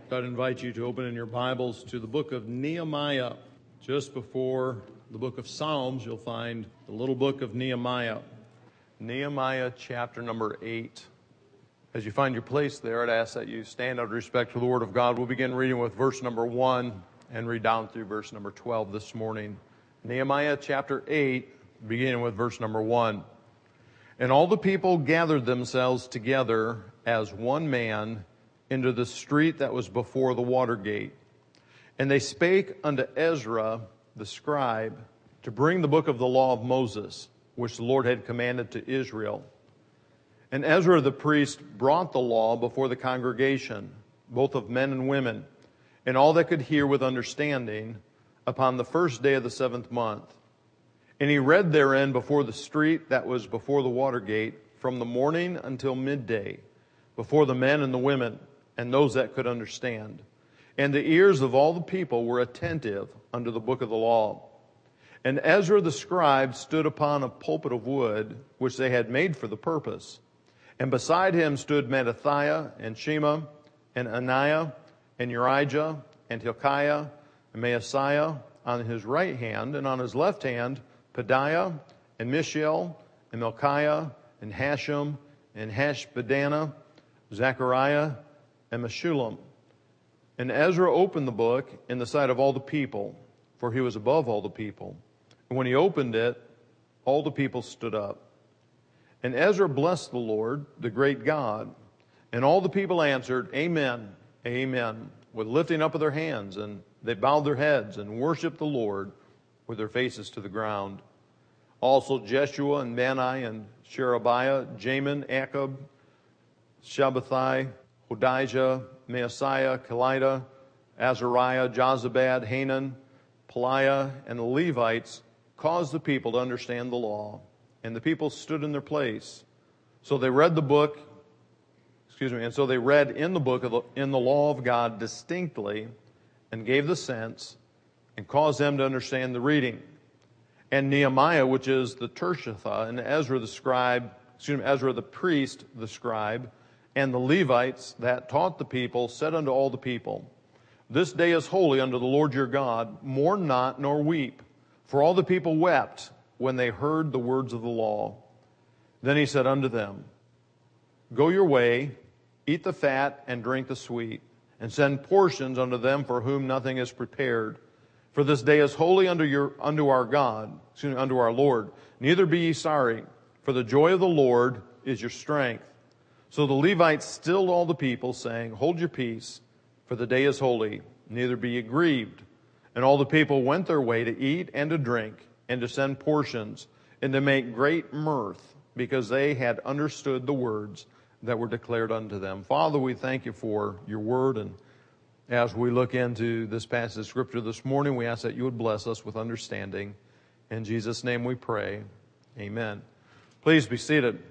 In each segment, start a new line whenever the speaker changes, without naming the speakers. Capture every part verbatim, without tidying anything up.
I'd invite you to open in your Bibles to the book of Nehemiah. Just before the book of Psalms, you'll find the little book of Nehemiah. Nehemiah chapter number eight. As you find your place there, I'd ask that you stand out of respect for the Word of God. We'll begin reading with verse number one and read down through verse number twelve this morning. Nehemiah chapter eight, beginning with verse number one. And all the people gathered themselves together as one man into the street that was before the water gate. And they spake unto Ezra the scribe to bring the book of the law of Moses, which the Lord had commanded to Israel. And Ezra the priest brought the law before the congregation, both of men and women, and all that could hear with understanding, upon the first day of the seventh month. And he read therein before the street that was before the water gate, from the morning until midday, before the men and the women, and those that could understand. And the ears of all the people were attentive unto the book of the law. And Ezra the scribe stood upon a pulpit of wood, which they had made for the purpose. And beside him stood Mattithiah, and Shema, and Ananiah, and Urijah, and Hilkiah, and Maaseiah on his right hand, and on his left hand Pedaiah, and Mishael, and Melchiah, and Hashem, and Hashbaddanah, Zechariah, and Meshullam. And Ezra opened the book in the sight of all the people, for he was above all the people. And when he opened it, all the people stood up. And Ezra blessed the Lord, the great God. And all the people answered, Amen, Amen, with lifting up of their hands. And they bowed their heads and worshiped the Lord with their faces to the ground. Also Jeshua and Bani and Sherebiah, Jamin, Akab, Shabbathai, Hodijah, Maaseiah, Kelida, Azariah, Jozabad, Hanan, Peliah, and the Levites caused the people to understand the law. And the people stood in their place. So they read the book, excuse me, and so they read in the book of the, in the law of God distinctly, and gave the sense, and caused them to understand the reading. And Nehemiah, which is the Tirshatha, and Ezra the scribe, excuse me, Ezra the priest, the scribe, and the Levites that taught the people, said unto all the people, This day is holy unto the Lord your God. Mourn not, nor weep. For all the people wept when they heard the words of the law. Then he said unto them, Go your way, eat the fat, and drink the sweet, and send portions unto them for whom nothing is prepared. For this day is holy unto your unto our God, excuse me, unto our Lord. Neither be ye sorry, for the joy of the Lord is your strength. So the Levites stilled all the people, saying, Hold your peace, for the day is holy, neither be ye grieved. And all the people went their way to eat and to drink, and to send portions, and to make great mirth, because they had understood the words that were declared unto them. Father, we thank you for your word, and as we look into this passage of Scripture this morning, we ask that you would bless us with understanding. In Jesus' name we pray. Amen. Please be seated.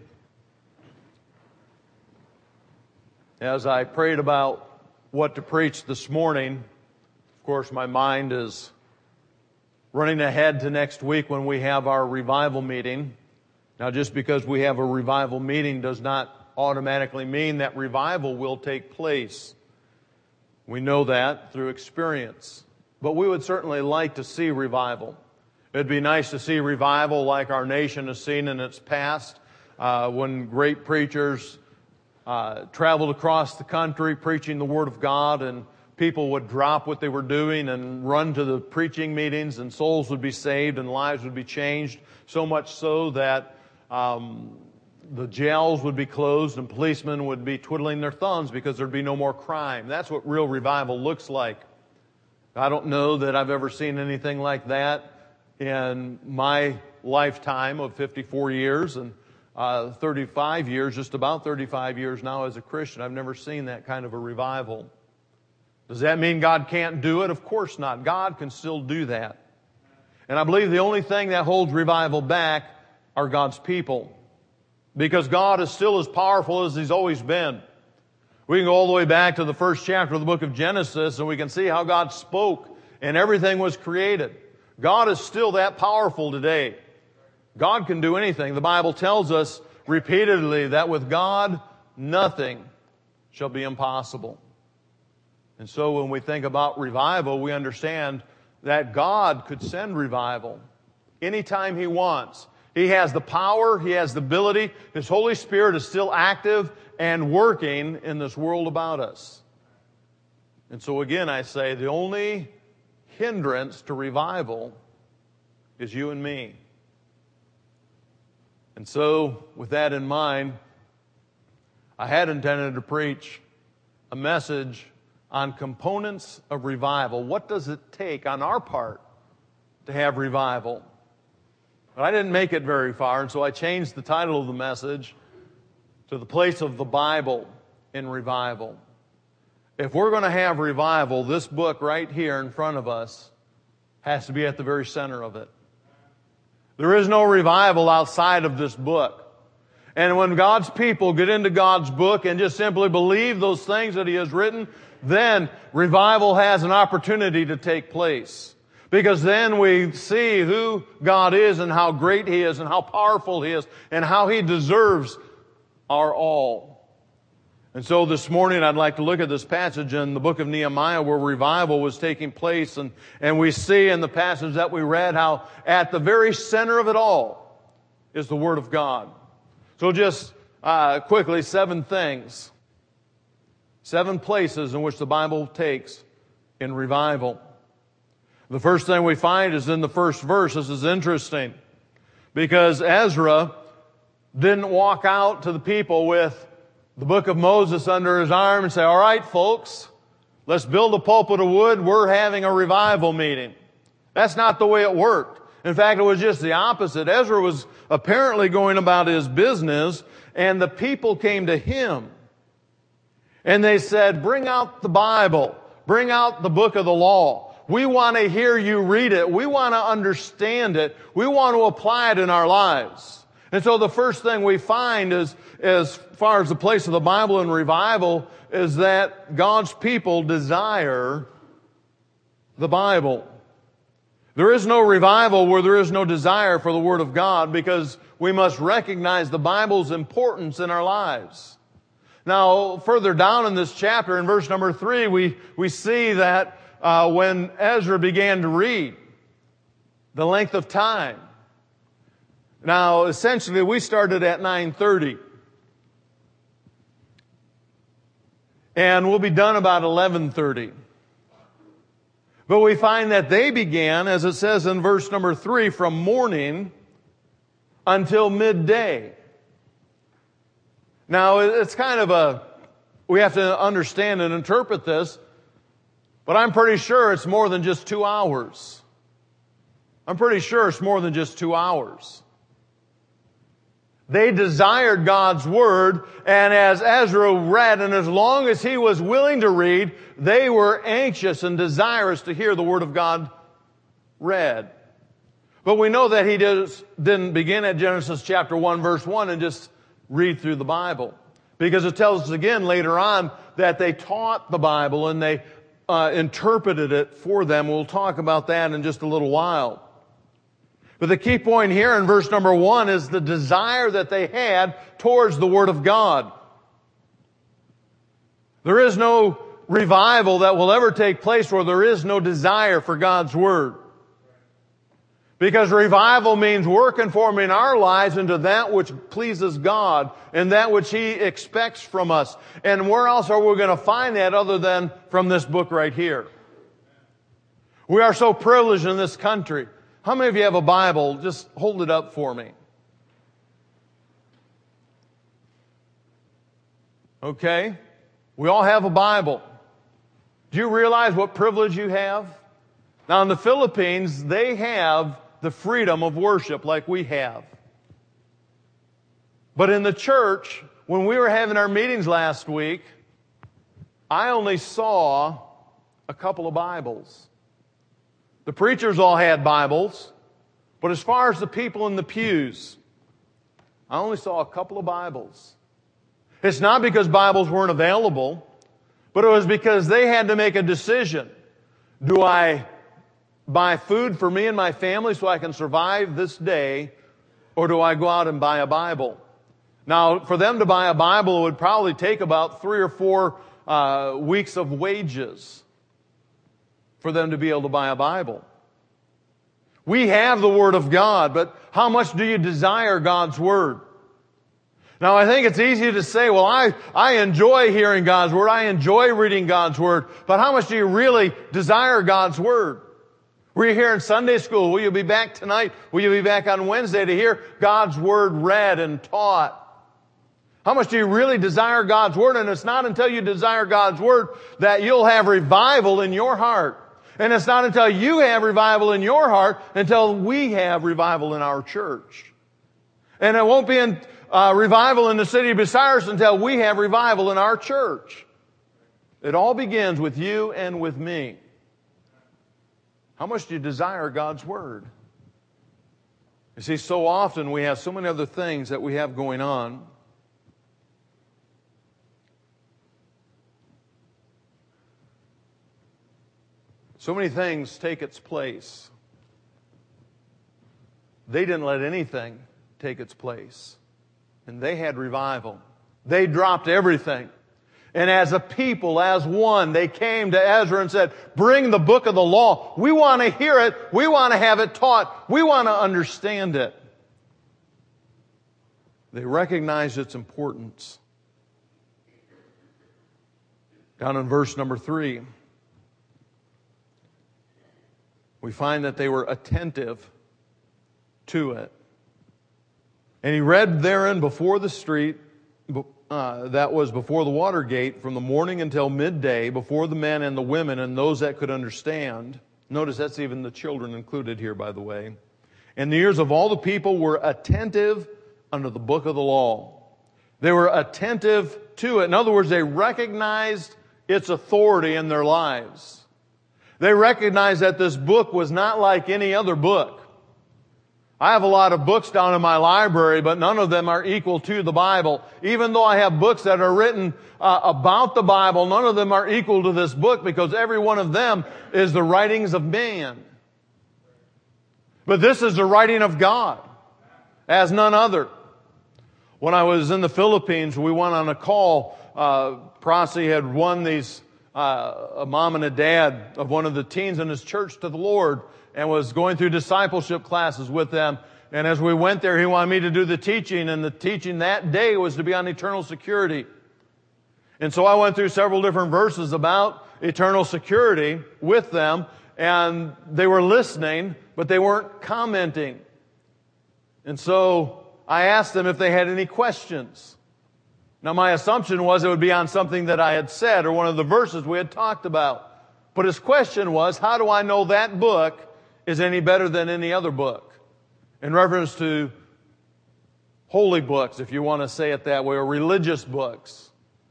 As I prayed about what to preach this morning, of course, my mind is running ahead to next week when we have our revival meeting. Now, just because we have a revival meeting does not automatically mean that revival will take place. We know that through experience. But we would certainly like to see revival. It'd be nice to see revival like our nation has seen in its past, uh, when great preachers uh, traveled across the country preaching the Word of God, and people would drop what they were doing and run to the preaching meetings, and souls would be saved and lives would be changed, so much so that um, the jails would be closed and policemen would be twiddling their thumbs because there'd be no more crime. That's what real revival looks like. I don't know that I've ever seen anything like that in my lifetime of fifty-four years and uh, thirty-five years, just about thirty-five years now as a Christian. I've never seen that kind of a revival. Does that mean God can't do it? Of course not. God can still do that. And I believe the only thing that holds revival back are God's people. Because God is still as powerful as He's always been. We can go all the way back to the first chapter of the book of Genesis, and we can see how God spoke and everything was created. God is still that powerful today. God can do anything. The Bible tells us repeatedly that with God, nothing shall be impossible. And so when we think about revival, we understand that God could send revival anytime He wants. He has the power, He has the ability. His Holy Spirit is still active and working in this world about us. And so again, I say the only hindrance to revival is you and me. And so, with that in mind, I had intended to preach a message on components of revival. What does it take on our part to have revival? But I didn't make it very far, and so I changed the title of the message to the place of the Bible in revival. If we're going to have revival, this book right here in front of us has to be at the very center of it. There is no revival outside of this book. And when God's people get into God's book and just simply believe those things that He has written, then revival has an opportunity to take place. Because then we see who God is and how great He is and how powerful He is and how He deserves our all. And so this morning I'd like to look at this passage in the book of Nehemiah where revival was taking place. And, and we see in the passage that we read how at the very center of it all is the Word of God. So just uh, quickly, seven things. Seven places in which the Bible takes in revival. The first thing we find is in the first verse. This is interesting because Ezra didn't walk out to the people with the book of Moses under his arm and say, all right, folks, let's build a pulpit of wood. We're having a revival meeting. That's not the way it worked. In fact, it was just the opposite. Ezra was apparently going about his business, and the people came to him. And they said, bring out the Bible. Bring out the book of the law. We want to hear you read it. We want to understand it. We want to apply it in our lives. And so the first thing we find is, as far as the place of the Bible in revival, is that God's people desire the Bible. There is no revival where there is no desire for the Word of God, because we must recognize the Bible's importance in our lives. Now, further down in this chapter, in verse number three, we, we see that uh, when Ezra began to read, the length of time. Now, essentially, we started at nine thirty. And we'll be done about eleven thirty. But we find that they began, as it says in verse number three, from morning until midday. Now, it's kind of a, we have to understand and interpret this, but I'm pretty sure it's more than just two hours. I'm pretty sure it's more than just two hours. They desired God's Word, and as Ezra read, and as long as he was willing to read, they were anxious and desirous to hear the Word of God read. But we know that he just didn't begin at Genesis chapter one, verse one, and just read through the Bible. Because it tells us again later on that they taught the Bible and they uh, interpreted it for them. We'll talk about that in just a little while. But the key point here in verse number one is the desire that they had towards the Word of God. There is no revival that will ever take place where there is no desire for God's Word. Because revival means we're conforming our lives into that which pleases God and that which He expects from us. And where else are we going to find that other than from this book right here? We are so privileged in this country. How many of you have a Bible? Just hold it up for me. Okay? We all have a Bible. Do you realize what privilege you have? Now in the Philippines, they have the freedom of worship like we have. But in the church, when we were having our meetings last week, I only saw a couple of Bibles. The preachers all had Bibles, but as far as the people in the pews, I only saw a couple of Bibles. It's not because Bibles weren't available, but it was because they had to make a decision. Do I buy food for me and my family so I can survive this day, or do I go out and buy a Bible? Now, for them to buy a Bible, it would probably take about three or four uh, weeks of wages for them to be able to buy a Bible. We have the Word of God, but how much do you desire God's Word? Now, I think it's easy to say, well, I, I enjoy hearing God's Word. I enjoy reading God's Word. But how much do you really desire God's Word? Were you here in Sunday school? Will you be back tonight? Will you be back on Wednesday to hear God's Word read and taught? How much do you really desire God's Word? And it's not until you desire God's Word that you'll have revival in your heart. And it's not until you have revival in your heart until we have revival in our church. And it won't be in uh, revival in the city of Bucyrus until we have revival in our church. It all begins with you and with me. How much do you desire God's Word? You see, so often we have so many other things that we have going on. So many things take its place. They didn't let anything take its place. And they had revival. They dropped everything. And as a people, as one, they came to Ezra and said, bring the book of the law. We want to hear it. We want to have it taught. We want to understand it. They recognized its importance. Down in verse number three, we find that they were attentive to it. And he read therein before the street, uh, that was before the water gate, from the morning until midday, before the men and the women and those that could understand. Notice that's even the children included here, by the way. And the ears of all the people were attentive unto the book of the law. They were attentive to it. In other words, they recognized its authority in their lives. They recognized that this book was not like any other book. I have a lot of books down in my library, but none of them are equal to the Bible. Even though I have books that are written uh, about the Bible, none of them are equal to this book because every one of them is the writings of man. But this is the writing of God, as none other. When I was in the Philippines, we went on a call. Uh, Prasi had won these Uh, a mom and a dad of one of the teens in his church to the Lord and was going through discipleship classes with them. And as we went there, he wanted me to do the teaching, and the teaching that day was to be on eternal security. And so I went through several different verses about eternal security with them, and they were listening, but they weren't commenting. And so I asked them if they had any questions. Now, my assumption was it would be on something that I had said or one of the verses we had talked about. But his question was, how do I know that book is any better than any other book? In reference to holy books, if you want to say it that way, or religious books.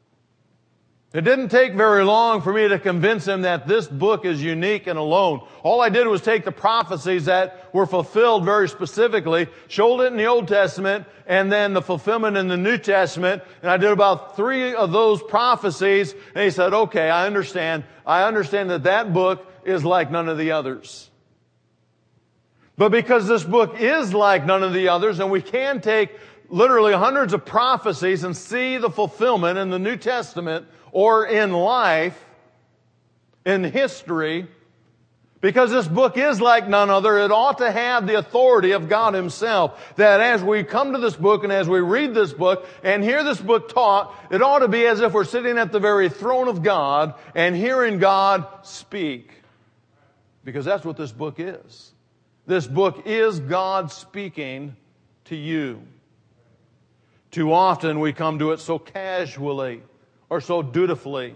It didn't take very long for me to convince him that this book is unique and alone. All I did was take the prophecies that were fulfilled very specifically, showed it in the Old Testament, and then the fulfillment in the New Testament. And I did about three of those prophecies. And he said, okay, I understand. I understand that that book is like none of the others. But because this book is like none of the others, and we can take literally hundreds of prophecies and see the fulfillment in the New Testament or in life, in history, because this book is like none other, it ought to have the authority of God Himself. That as we come to this book and as we read this book and hear this book taught, it ought to be as if we're sitting at the very throne of God and hearing God speak. Because that's what this book is. This book is God speaking to you. Too often we come to it so casually or so dutifully.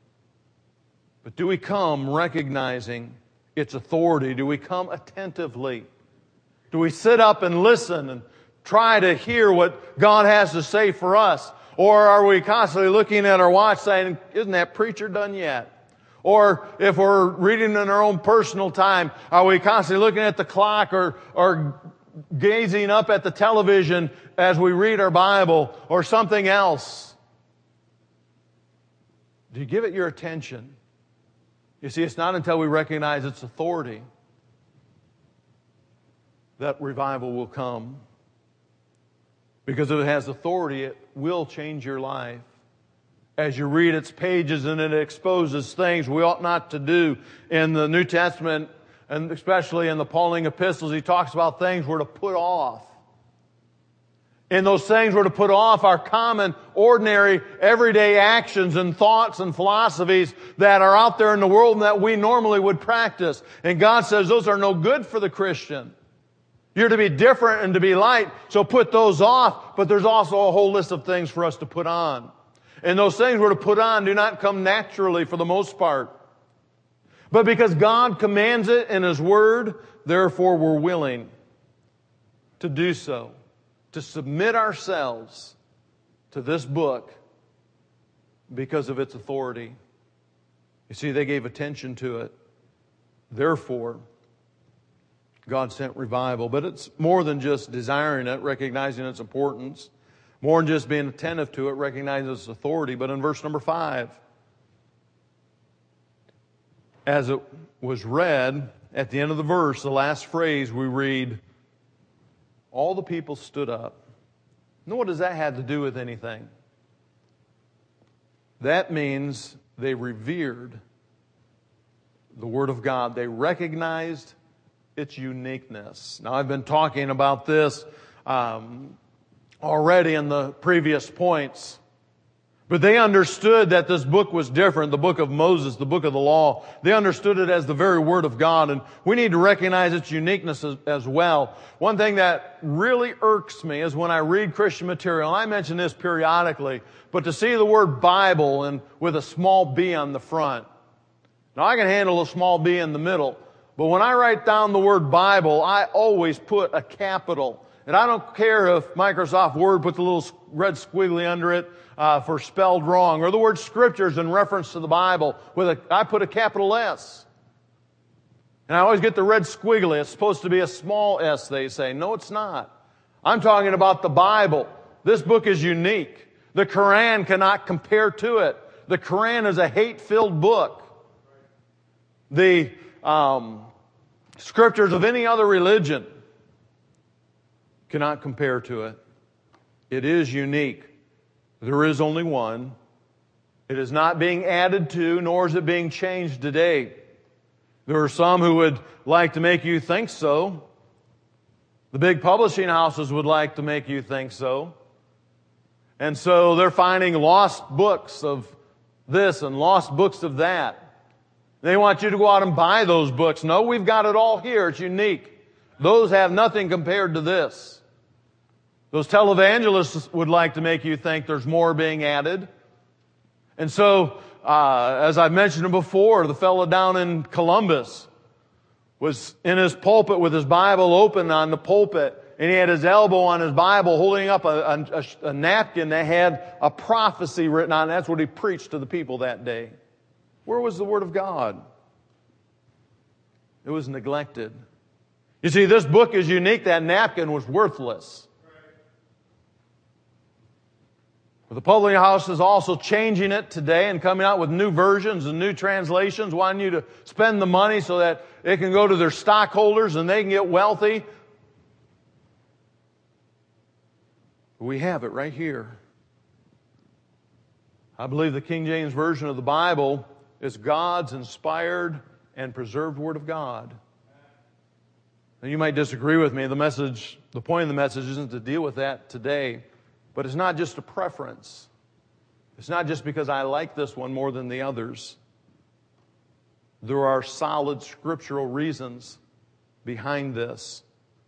But do we come recognizing its authority? Do we come attentively? Do we sit up and listen and try to hear what God has to say for us? Or are we constantly looking at our watch saying, isn't that preacher done yet? Or if we're reading in our own personal time, are we constantly looking at the clock or, or gazing up at the television as we read our Bible or something else? Do you give it your attention? You see, it's not until we recognize its authority that revival will come. Because if it has authority, it will change your life. as you read its pages, and it exposes things we ought not to do. In the New Testament, and especially in the Pauline epistles, he talks about things we're to put off. And those things we're to put off are common, ordinary, everyday actions and thoughts and philosophies that are out there in the world and that we normally would practice. And God says those are no good for the Christian. You're to be different and to be light, so put those off. But there's also a whole list of things for us to put on. And those things we're to put on do not come naturally for the most part. But because God commands it in His Word, therefore we're willing to do so. To submit ourselves to this book because of its authority. You see, they gave attention to it. Therefore, God sent revival. But it's more than just desiring it, recognizing its importance. More than just being attentive to it, recognizing its authority. But in verse number five, as it was read, at the end of the verse, the last phrase, we read, all the people stood up. Now, what does that have to do with anything? That means they revered the Word of God. They recognized its uniqueness. Now, I've been talking about this um, already in the previous points. But they understood that this book was different, the book of Moses, the book of the law. They understood it as the very Word of God, and we need to recognize its uniqueness as, as well. One thing that really irks me is when I read Christian material, and I mention this periodically, but to see the word Bible and with a small B on the front. Now, I can handle a small B in the middle, but when I write down the word Bible, I always put a capital. And I don't care if Microsoft Word puts a little red squiggly under it uh, for spelled wrong, or the word Scriptures in reference to the Bible with a, I put a capital S. And I always get the red squiggly. It's supposed to be a small s, they say. No, it's not. I'm talking about the Bible. This book is unique. The Quran cannot compare to it. The Quran is a hate-filled book. The um, Scriptures of any other religion cannot compare to it. It is unique. There is only one. It is not being added to, nor is it being changed today. There are some who would like to make you think so. The big publishing houses would like to make you think so. And so they're finding lost books of this and lost books of that. They want you to go out and buy those books. No, we've got it all here. It's unique. Those have nothing compared to this. Those televangelists would like to make you think there's more being added. And so, uh, as I've mentioned before, the fellow down in Columbus was in his pulpit with his Bible open on the pulpit, and he had his elbow on his Bible holding up a, a, a napkin that had a prophecy written on it. That's what he preached to the people that day. Where was the Word of God? It was neglected. You see, this book is unique. That napkin was worthless. The publishing house is also changing it today and coming out with new versions and new translations, wanting you to spend the money so that it can go to their stockholders and they can get wealthy. We have it right here. I believe the King James Version of the Bible is God's inspired and preserved Word of God. And you might disagree with me. The message, the point of the message isn't to deal with that today. But it's not just a preference. It's not just because I like this one more than the others. There are solid scriptural reasons behind this.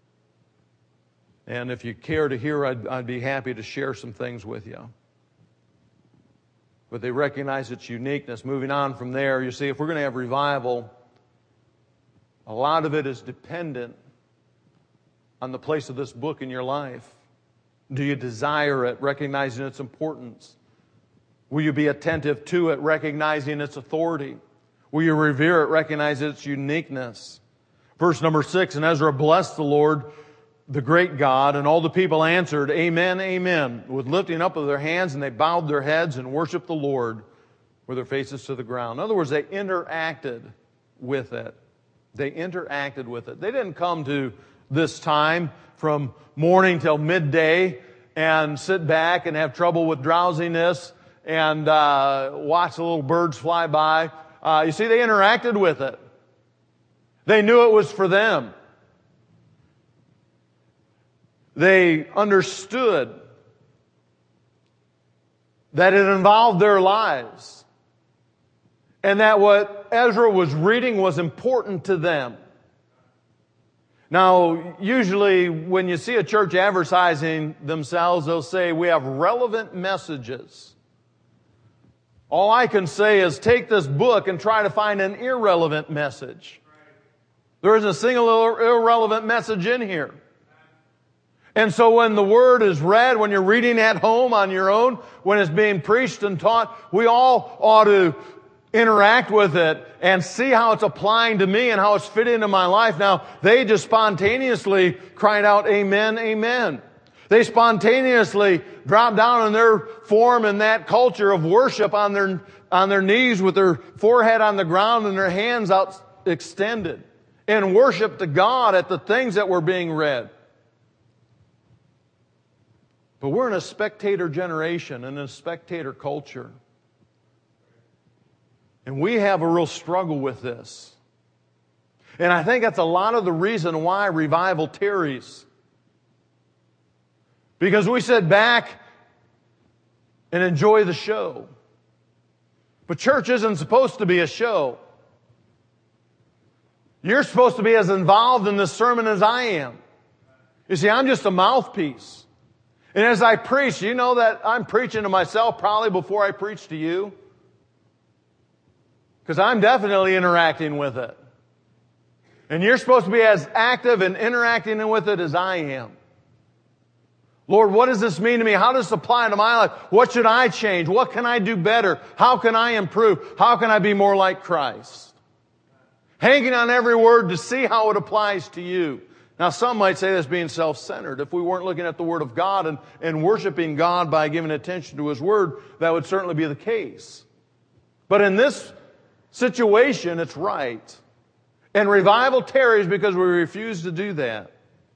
And if you care to hear, I'd, I'd be happy to share some things with you. But they recognize its uniqueness. Moving on from there, you see, if we're going to have revival, a lot of it is dependent on the place of this book in your life. Do you desire it, recognizing its importance? Will you be attentive to it, recognizing its authority? Will you revere it, recognize its uniqueness? Verse number six, and Ezra blessed the Lord, the great God, and all the people answered, Amen, Amen, with lifting up of their hands, and they bowed their heads and worshiped the Lord with their faces to the ground. In other words, they interacted with it. They interacted with it. They didn't come to this time from morning till midday and sit back and have trouble with drowsiness and uh, watch the little birds fly by. Uh, you see, they interacted with it. They knew it was for them. They understood that it involved their lives, and that what Ezra was reading was important to them. Now, usually when you see a church advertising themselves, they'll say, we have relevant messages. All I can say is take this book and try to find an irrelevant message. There isn't a single irrelevant message in here. And so when the Word is read, when you're reading at home on your own, when it's being preached and taught, we all ought to interact with it and see how it's applying to me and how it's fitting into my life. Now, they just spontaneously cried out, amen, amen. They spontaneously dropped down in their form in that culture of worship on their, on their knees with their forehead on the ground and their hands out extended and worship to God at the things that were being read. But we're in a spectator generation and a spectator culture. And we have a real struggle with this. And I think that's a lot of the reason why revival tarries. Because we sit back and enjoy the show. But church isn't supposed to be a show. You're supposed to be as involved in this sermon as I am. You see, I'm just a mouthpiece. And as I preach, you know that I'm preaching to myself probably before I preach to you. Because I'm definitely interacting with it. And you're supposed to be as active and interacting with it as I am. Lord, what does this mean to me? How does this apply to my life? What should I change? What can I do better? How can I improve? How can I be more like Christ? Hanging on every word to see how it applies to you. Now, some might say that's being self-centered. If we weren't looking at the Word of God and, and worshiping God by giving attention to His Word, that would certainly be the case. But in this situation, it's right. And revival tarries because we refuse to do that.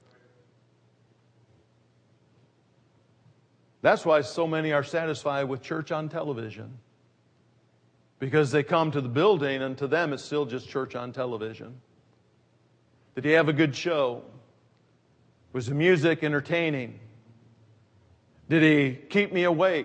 That's why so many are satisfied with church on television. Because they come to the building and to them it's still just church on television. Did he have a good show? Was the music entertaining? Did he keep me awake?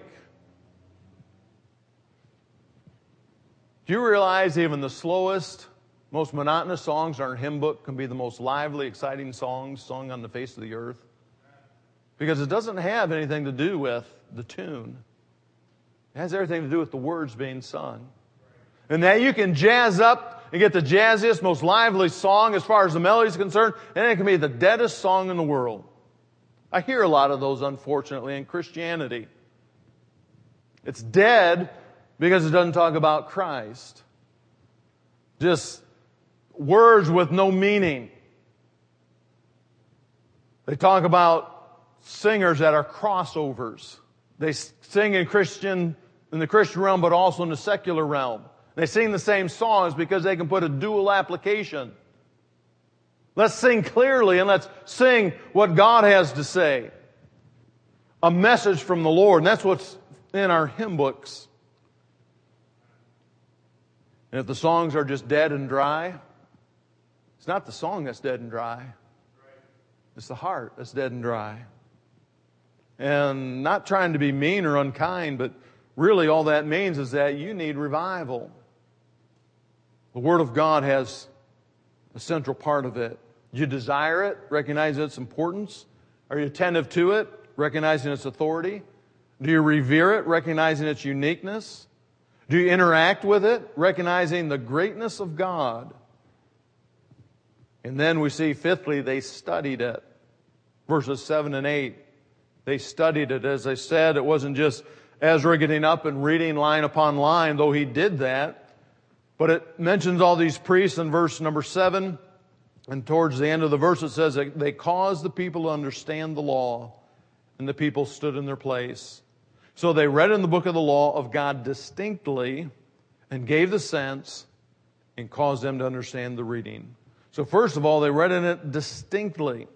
Do you realize even the slowest, most monotonous songs in our hymn book can be the most lively, exciting songs sung on the face of the earth? Because it doesn't have anything to do with the tune. It has everything to do with the words being sung. And that you can jazz up and get the jazziest, most lively song as far as the melody is concerned, and it can be the deadest song in the world. I hear a lot of those, unfortunately, in Christianity. It's dead because it doesn't talk about Christ. Just words with no meaning. They talk about singers that are crossovers. They sing in Christian, in the Christian realm, but also in the secular realm. They sing the same songs because they can put a dual application. Let's sing clearly and let's sing what God has to say. A message from the Lord. And that's what's in our hymn books. And if the songs are just dead and dry, it's not the song that's dead and dry. It's the heart that's dead and dry. And not trying to be mean or unkind, but really all that means is that you need revival. The Word of God has a central part of it. Do you desire it, recognizing its importance? Are you attentive to it, recognizing its authority? Do you revere it, recognizing its uniqueness? Do you interact with it, recognizing the greatness of God? And then we see, fifthly, they studied it. Verses seven and eight. They studied it. As I said, it wasn't just Ezra getting up and reading line upon line, though he did that. But it mentions all these priests in verse number seven. And towards the end of the verse it says that they caused the people to understand the law. And the people stood in their place. So they read in the book of the law of God distinctly and gave the sense and caused them to understand the reading. So first of all, they read in it distinctly.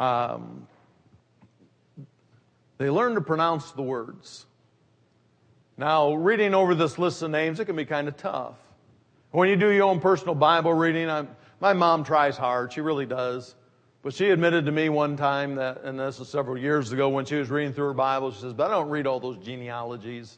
Um, they learned to pronounce the words. Now, reading over this list of names, it can be kind of tough. When you do your own personal Bible reading, I'm, my mom tries hard. She really does. But she admitted to me one time that, and this was several years ago, when she was reading through her Bible, she says, but I don't read all those genealogies.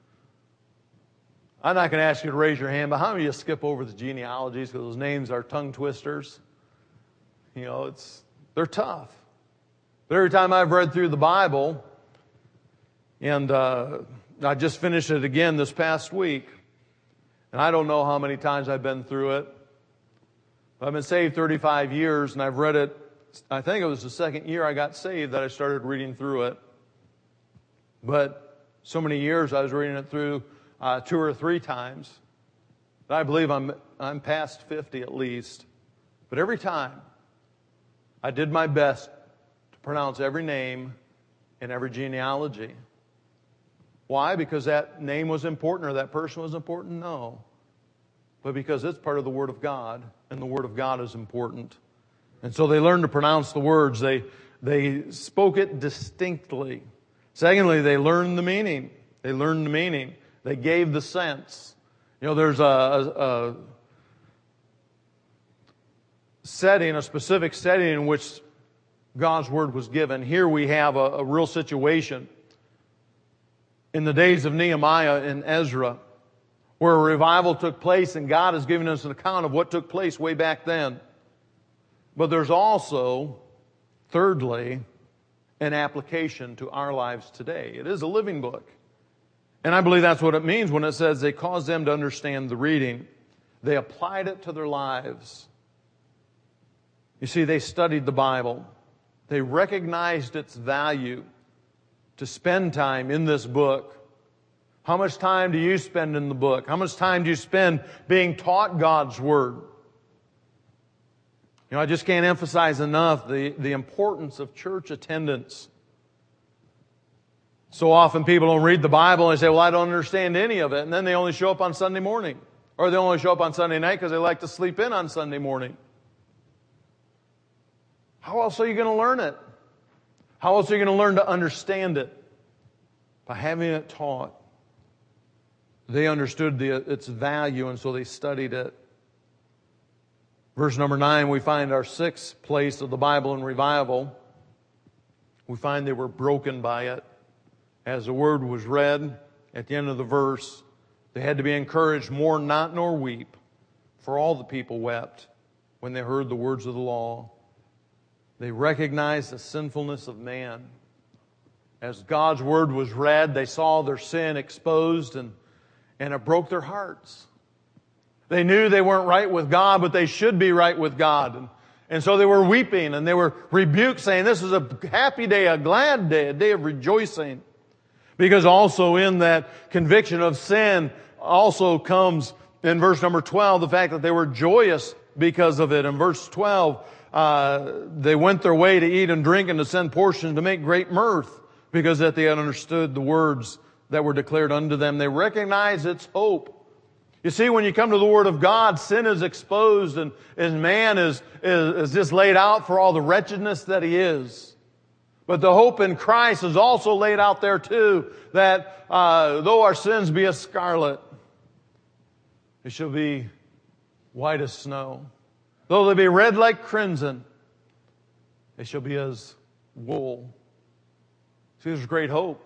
I'm not going to ask you to raise your hand, but how many of you skip over the genealogies because those names are tongue twisters? You know, it's they're tough. But every time I've read through the Bible, and uh, I just finished it again this past week, and I don't know how many times I've been through it. But I've been saved thirty-five years, and I've read it, I think it was the second year I got saved that I started reading through it. But so many years I was reading it through uh, two or three times. I believe I'm I'm past fifty at least. But every time, I did my best to pronounce every name and every genealogy. Why? Because that name was important or that person was important? No. But because it's part of the Word of God, and the Word of God is important. And so they learned to pronounce the words. They, they spoke it distinctly. Secondly, they learned the meaning. They learned the meaning. They gave the sense. You know, there's a, a, a setting, a specific setting in which God's Word was given. Here we have a, a real situation in the days of Nehemiah and Ezra, where a revival took place, and God has given us an account of what took place way back then. But there's also, thirdly, an application to our lives today. It is a living book. And I believe that's what it means when it says they caused them to understand the reading. They applied it to their lives. You see, they studied the Bible. They recognized its value to spend time in this book. How much time do you spend in the book? How much time do you spend being taught God's Word? You know, I just can't emphasize enough the, the importance of church attendance. So often people don't read the Bible and they say, well, I don't understand any of it. And then they only show up on Sunday morning. Or they only show up on Sunday night because they like to sleep in on Sunday morning. How else are you going to learn it? How else are you going to learn to understand it? By having it taught. They understood the, its value, and so they studied it. Verse number nine, we find our sixth place of the Bible in revival. We find they were broken by it. As the word was read at the end of the verse, they had to be encouraged, mourn not nor weep, for all the people wept when they heard the words of the law. They recognized the sinfulness of man. As God's Word was read, they saw their sin exposed, and, and it broke their hearts. They knew they weren't right with God, but they should be right with God. And, and so they were weeping, and they were rebuked, saying, this is a happy day, a glad day, a day of rejoicing. Because also in that conviction of sin also comes, in verse number twelve, the fact that they were joyous because of it. In verse twelve, Uh, they went their way to eat and drink and to send portions to make great mirth, because that they had understood the words that were declared unto them. They recognized its hope. You see, when you come to the Word of God, sin is exposed, and, and man is, is, is just laid out for all the wretchedness that he is. But the hope in Christ is also laid out there too, that uh, though our sins be as scarlet, they shall be white as snow. Though they be red like crimson, they shall be as wool. See, there's great hope.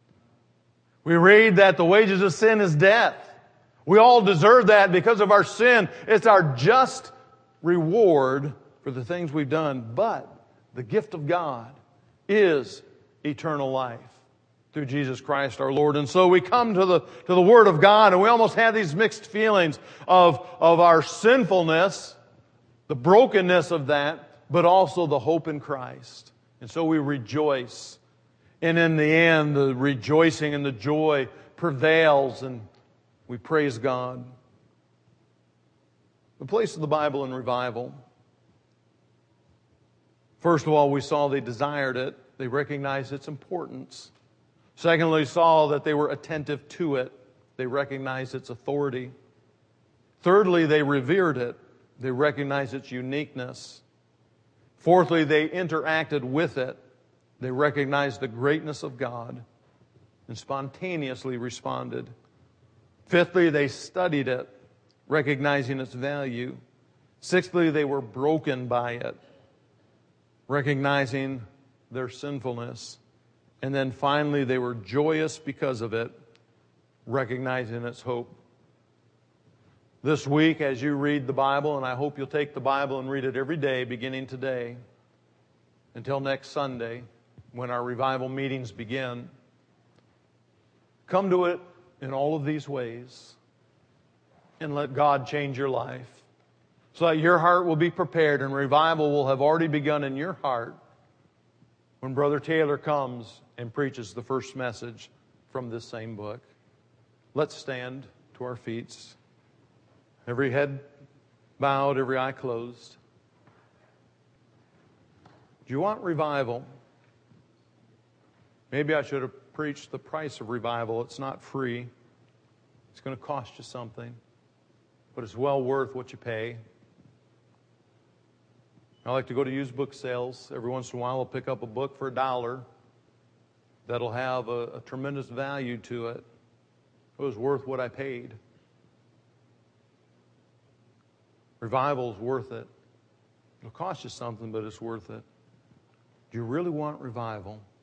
We read that the wages of sin is death. We all deserve that because of our sin. It's our just reward for the things we've done. But the gift of God is eternal life through Jesus Christ our Lord. And so we come to the, to the Word of God, and we almost have these mixed feelings of, of our sinfulness, the brokenness of that, but also the hope in Christ. And so we rejoice. And in the end, the rejoicing and the joy prevails, and we praise God. The place of the Bible in revival. First of all, we saw they desired it. They recognized its importance. Secondly, we saw that they were attentive to it. They recognized its authority. Thirdly, they revered it. They recognized its uniqueness. Fourthly, they interacted with it. They recognized the greatness of God. and spontaneously responded. Fifthly, they studied it, recognizing its value. Sixthly, they were broken by it, recognizing their sinfulness. And then finally, they were joyous because of it, recognizing its hope. This week, as you read the Bible, and I hope you'll take the Bible and read it every day, beginning today, until next Sunday, when our revival meetings begin, come to it in all of these ways and let God change your life so that your heart will be prepared and revival will have already begun in your heart when Brother Taylor comes and preaches the first message from this same book. Let's stand to our feet. Every head bowed, every eye closed. Do you want revival? Maybe I should have preached the price of revival. It's not free. It's going to cost you something, but it's well worth what you pay. I like to go to used book sales. Every once in a while I'll pick up a book for a dollar that'll have a, a tremendous value to it. It was worth what I paid. Revival is worth it. It'll cost you something, but it's worth it. Do you really want revival?